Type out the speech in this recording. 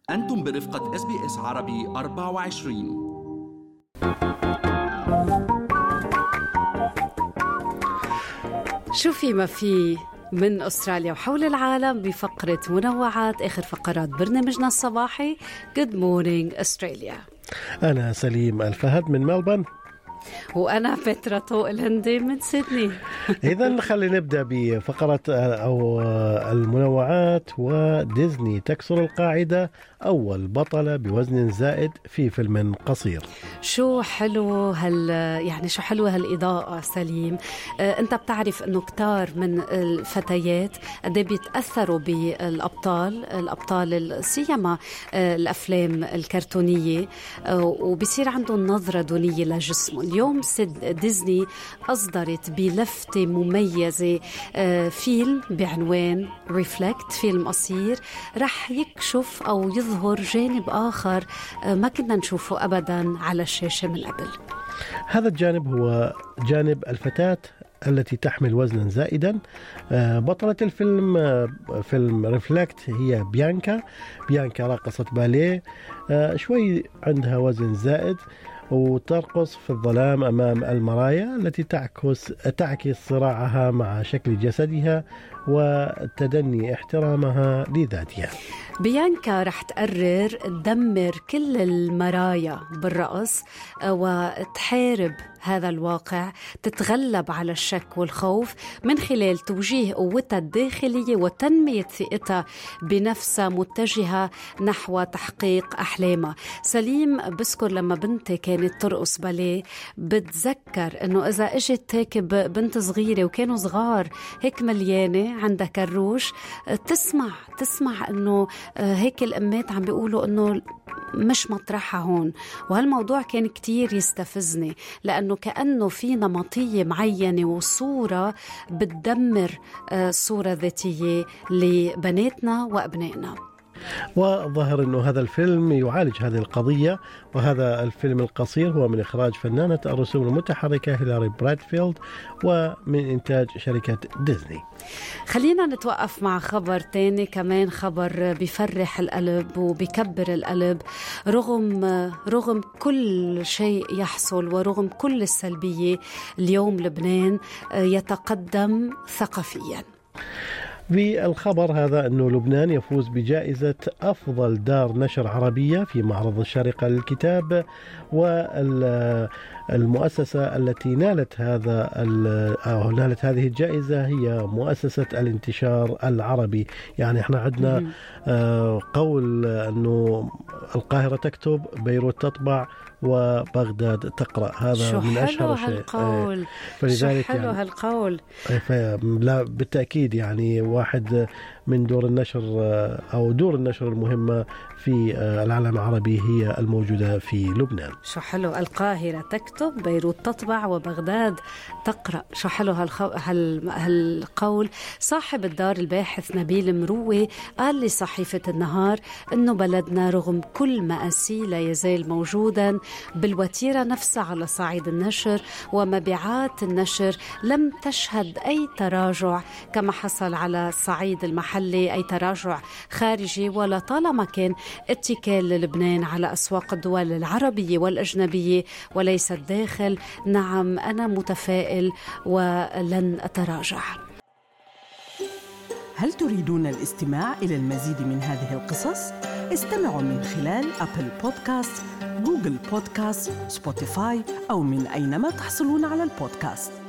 أنتم برفقة SBS عربي 24. شو في ما في من أستراليا وحول العالم بفقرة منوعات آخر فقرات برنامجنا الصباحي Good Morning Australia. أنا سليم الفهد من ملبورن، وأنا بترا طوق الهندي من سيدني. إذن خلينا نبدأ بفقرة أو المنوعات. وديزني تكسر القاعدة، أول بطلة بوزن زائد في فيلم قصير. شو حلو شو حلوة هالإضاءة سليم. أنت بتعرف أنه كتار من الفتيات قد بيتأثروا بالأبطال سيما الأفلام الكرتونية، وبيصير عندهم نظرة دونية لجسمه. اليوم ديزني أصدرت بلفتة مميزة فيلم بعنوان ريفلكت، فيلم قصير رح يكشف أو يظهر جانب آخر ما كنا نشوفه أبدا على الشاشة من قبل. هذا الجانب هو جانب الفتاة التي تحمل وزنا زائدا. بطلة فيلم ريفلكت هي بيانكا راقصة باليه، شوي عندها وزن زائد وترقص في الظلام أمام المرايا التي تعكس صراعها مع شكل جسدها وتدني احترامها لذاتها. بيانكا رح تقرر تدمر كل المرايا بالرقص وتحارب هذا الواقع، تتغلب على الشك والخوف من خلال توجيه قوتها الداخلية وتنمية ثقتها بنفسها، متجهة نحو تحقيق أحلامها. سليم بذكر لما بنتي كانت ترقص باليه، بتذكر أنه إذا اجت هيك بنت صغيرة وكانوا صغار هيك مليانة عندها كروش، تسمع أنه هيك الأمات عم بيقولوا أنه مش مطرحها هون. وهالموضوع كان كتير يستفزني، لأنه كأنه في نمطية معينة وصورة بتدمر صورة ذاتية لبناتنا وأبنائنا. وظهر أنه هذا الفيلم يعالج هذه القضية، وهذا الفيلم القصير هو من إخراج فنانة الرسوم المتحركة هيلاري برادفيلد ومن إنتاج شركة ديزني. خلينا نتوقف مع خبر تاني، كمان خبر بيفرح القلب وبيكبر القلب رغم كل شيء يحصل ورغم كل السلبية. اليوم لبنان يتقدم ثقافيا. في الخبر هذا أنه لبنان يفوز بجائزة أفضل دار نشر عربية في معرض الشارقة للكتاب، والمؤسسة التي نالت هذه الجائزة هي مؤسسة الانتشار العربي. يعني احنا عندنا قول أنه القاهرة تكتب، بيروت تطبع، وبغداد تقرأ. هذا من أشهر شيء. فلذلك شو حلو هالقول. لا بالتأكيد يعني واحد من دور النشر المهمة في العالم العربي هي الموجودة في لبنان. شو حلو، القاهرة تكتب، بيروت تطبع، وبغداد تقرأ. شو حلو هالقول. صاحب الدار الباحث نبيل مروي قال لصحيفة النهار إنه بلدنا رغم كل مآسيه لا يزال موجودا بالوتيرة نفسها على صعيد النشر، ومبيعات النشر لم تشهد أي تراجع كما حصل على الصعيد المحلي، أي تراجع خارجي، ولا طالما كان اتكال للبنان على أسواق الدول العربية والأجنبية وليس الداخل. نعم، أنا متفائل ولن أتراجع. هل تريدون الاستماع إلى المزيد من هذه القصص؟ استمعوا من خلال أبل بودكاست، جوجل بودكاست، سبوتيفاي، أو من أينما تحصلون على البودكاست.